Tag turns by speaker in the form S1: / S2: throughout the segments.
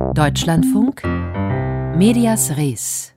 S1: Deutschlandfunk Medias Res.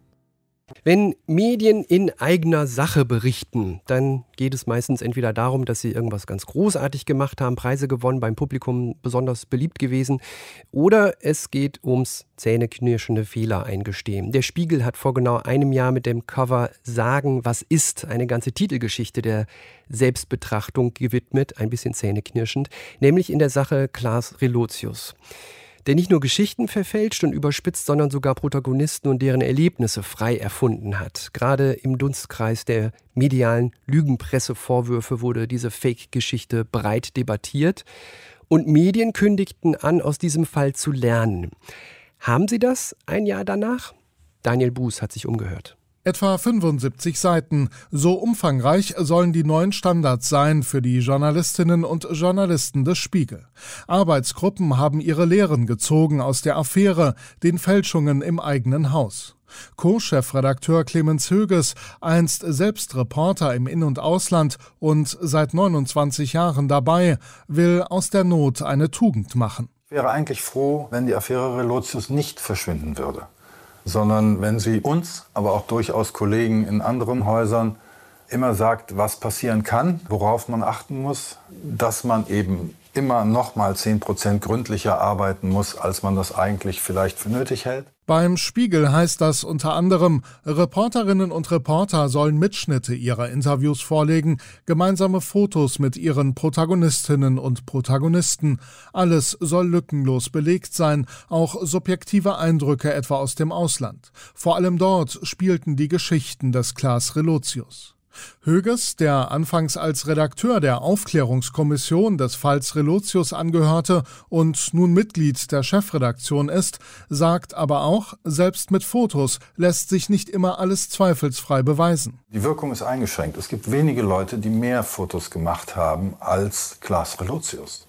S2: Wenn Medien in eigener Sache berichten, dann geht es meistens entweder darum, dass sie irgendwas ganz großartig gemacht haben, Preise gewonnen, beim Publikum besonders beliebt gewesen, oder es geht ums zähneknirschende Fehler eingestehen. Der Spiegel hat vor genau einem Jahr mit dem Cover Sagen, was ist, eine ganze Titelgeschichte der Selbstbetrachtung gewidmet, ein bisschen zähneknirschend, nämlich in der Sache Klaas Relotius, der nicht nur Geschichten verfälscht und überspitzt, sondern sogar Protagonisten und deren Erlebnisse frei erfunden hat. Gerade im Dunstkreis der medialen Lügenpressevorwürfe wurde diese Fake-Geschichte breit debattiert. Und Medien kündigten an, aus diesem Fall zu lernen. Haben sie das ein Jahr danach? Daniel Buß hat sich umgehört.
S3: Etwa 75 Seiten. So umfangreich sollen die neuen Standards sein für die Journalistinnen und Journalisten des Spiegel. Arbeitsgruppen haben ihre Lehren gezogen aus der Affäre, den Fälschungen im eigenen Haus. Co-Chefredakteur Clemens Höges, einst selbst Reporter im In- und Ausland und seit 29 Jahren dabei, will aus der Not eine Tugend machen.
S4: Ich wäre eigentlich froh, wenn die Affäre Relotius nicht verschwinden würde, sondern wenn sie uns, aber auch durchaus Kollegen in anderen Häusern immer sagt, was passieren kann, worauf man achten muss, dass man eben immer noch mal 10% gründlicher arbeiten muss, als man das eigentlich vielleicht für nötig hält.
S3: Beim Spiegel heißt das unter anderem, Reporterinnen und Reporter sollen Mitschnitte ihrer Interviews vorlegen, gemeinsame Fotos mit ihren Protagonistinnen und Protagonisten. Alles soll lückenlos belegt sein, auch subjektive Eindrücke etwa aus dem Ausland. Vor allem dort spielten die Geschichten des Klaas Relotius. Höges, der anfangs als Redakteur der Aufklärungskommission des Falls Relotius angehörte und nun Mitglied der Chefredaktion ist, sagt aber auch, selbst mit Fotos lässt sich nicht immer alles zweifelsfrei beweisen.
S4: Die Wirkung ist eingeschränkt. Es gibt wenige Leute, die mehr Fotos gemacht haben als Klaas Relotius.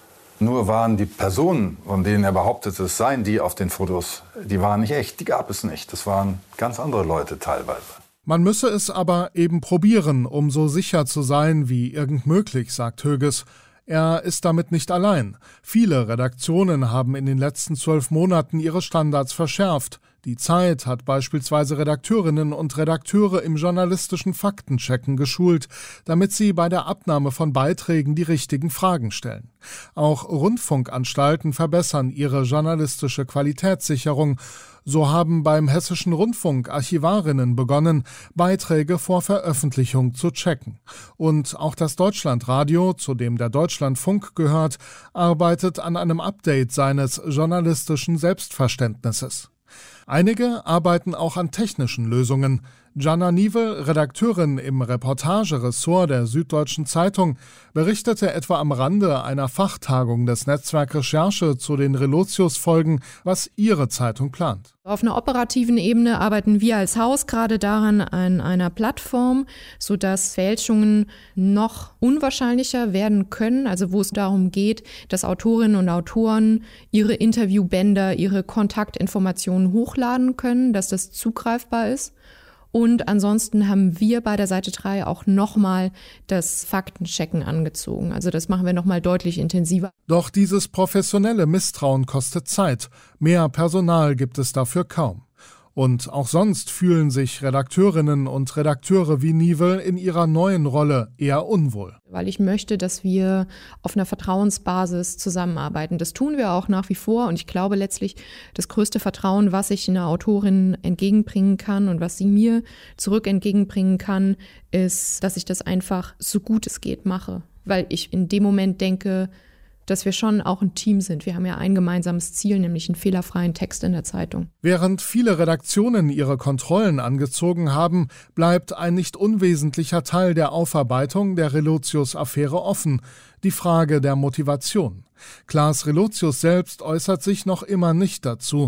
S4: Nur waren die Personen, von denen er behauptete, es seien die auf den Fotos, die waren nicht echt, die gab es nicht. Das waren ganz andere Leute teilweise.
S3: Man müsse es aber eben probieren, um so sicher zu sein wie irgend möglich, sagt Höges. Er ist damit nicht allein. Viele Redaktionen haben in den letzten 12 Monaten ihre Standards verschärft. Die Zeit hat beispielsweise Redakteurinnen und Redakteure im journalistischen Faktenchecken geschult, damit sie bei der Abnahme von Beiträgen die richtigen Fragen stellen. Auch Rundfunkanstalten verbessern ihre journalistische Qualitätssicherung. So haben beim Hessischen Rundfunk Archivarinnen begonnen, Beiträge vor Veröffentlichung zu checken. Und auch das Deutschlandradio, zu dem der Deutschlandfunk gehört, arbeitet an einem Update seines journalistischen Selbstverständnisses. Einige arbeiten auch an technischen Lösungen. Jana Niewel, Redakteurin im Reportageressort der Süddeutschen Zeitung, berichtete etwa am Rande einer Fachtagung des Netzwerk Recherche zu den Relotius-Folgen, was ihre Zeitung plant.
S5: Auf einer operativen Ebene arbeiten wir als Haus gerade daran an einer Plattform, sodass Fälschungen noch unwahrscheinlicher werden können, also wo es darum geht, dass Autorinnen und Autoren ihre Interviewbänder, ihre Kontaktinformationen hochladen können, dass das zugreifbar ist. Und ansonsten haben wir bei der Seite 3 auch nochmal das Faktenchecken angezogen. Also das machen wir nochmal deutlich intensiver.
S3: Doch dieses professionelle Misstrauen kostet Zeit. Mehr Personal gibt es dafür kaum. Und auch sonst fühlen sich Redakteurinnen und Redakteure wie Niewel in ihrer neuen Rolle eher unwohl.
S5: Weil ich möchte, dass wir auf einer Vertrauensbasis zusammenarbeiten. Das tun wir auch nach wie vor. Und ich glaube letztlich, das größte Vertrauen, was ich einer Autorin entgegenbringen kann und was sie mir zurück entgegenbringen kann, ist, dass ich das einfach so gut es geht mache. Weil ich in dem Moment denke, dass wir schon auch ein Team sind. Wir haben ja ein gemeinsames Ziel, nämlich einen fehlerfreien Text in der Zeitung.
S3: Während viele Redaktionen ihre Kontrollen angezogen haben, bleibt ein nicht unwesentlicher Teil der Aufarbeitung der Relotius-Affäre offen, die Frage der Motivation. Klaas Relotius selbst äußert sich noch immer nicht dazu.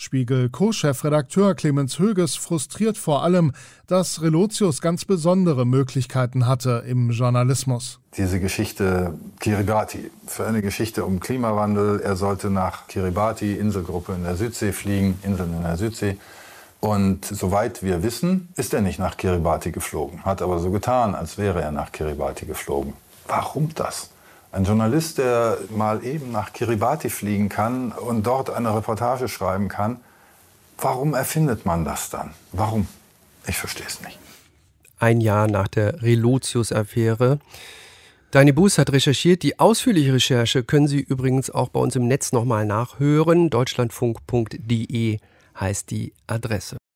S3: Spiegel-Co-Chefredakteur Clemens Höges frustriert vor allem, dass Relotius ganz besondere Möglichkeiten hatte im Journalismus.
S4: Diese Geschichte Kiribati, für eine Geschichte um Klimawandel. Er sollte nach Kiribati, Inselgruppe in der Südsee fliegen, Inseln in der Südsee. Und soweit wir wissen, ist er nicht nach Kiribati geflogen, hat aber so getan, als wäre er nach Kiribati geflogen. Warum das? Ein Journalist, der mal eben nach Kiribati fliegen kann und dort eine Reportage schreiben kann, warum erfindet man das dann? Warum? Ich verstehe es nicht.
S2: Ein Jahr nach der Relotius-Affäre. Dani Buß hat recherchiert. Die ausführliche Recherche können Sie übrigens auch bei uns im Netz nochmal nachhören. Deutschlandfunk.de heißt die Adresse.